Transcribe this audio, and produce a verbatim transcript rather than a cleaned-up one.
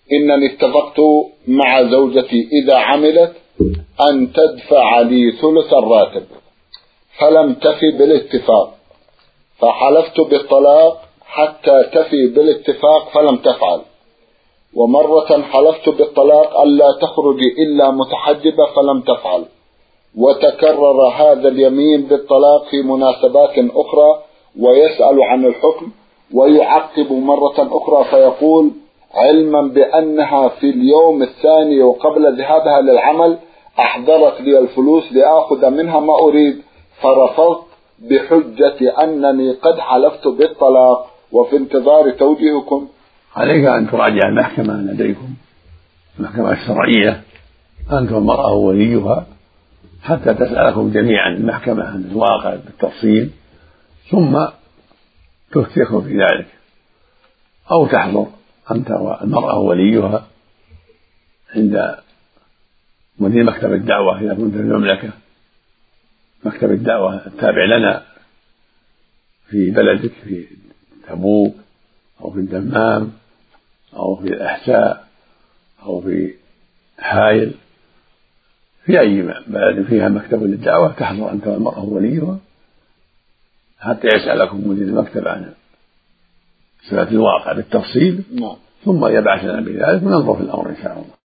إنني اتفقت مع زوجتي إذا عملت أن تدفع لي ثلث الراتب، فلم تفي بالاتفاق، فحلفت بالطلاق حتى تفي بالاتفاق فلم تفعل، ومرة حلفت بالطلاق ألا تخرجي إلا متحجبة فلم تفعل، وتكرر هذا اليمين بالطلاق في مناسبات أخرى، ويسأل عن الحكم ويعقب مرة أخرى فيقول: علما بأنها في اليوم الثاني وقبل ذهابها للعمل أحضرت لي الفلوس لأخذ منها ما أريد، فرفضت بحجة أنني قد حلفت بالطلاق، وفي انتظار توجيهكم. عليك أن تراجع المحكمة لديكم، المحكمة الشرعية، أنت والمرأة ووليها، حتى تسألكم جميعا المحكمة عن الواقع بالتفصيل، ثم تفتيكم في ذلك، أو تحضر أنت والمرأة ووليها عند مدير مكتب الدعوة إذا كنت في المملكة، مكتب الدعوة التابع لنا في بلدك، في تبوك أو في الدمام أو في الأحساء أو في حائل، في أي بلد فيها مكتب للدعوة تحضر أنت والمرأة ووليها حتى يسألكم مدير المكتب عن صفة الواقع بالتفصيل، ثم يبعث لنا بذلك وننظر في الأمر إن شاء الله.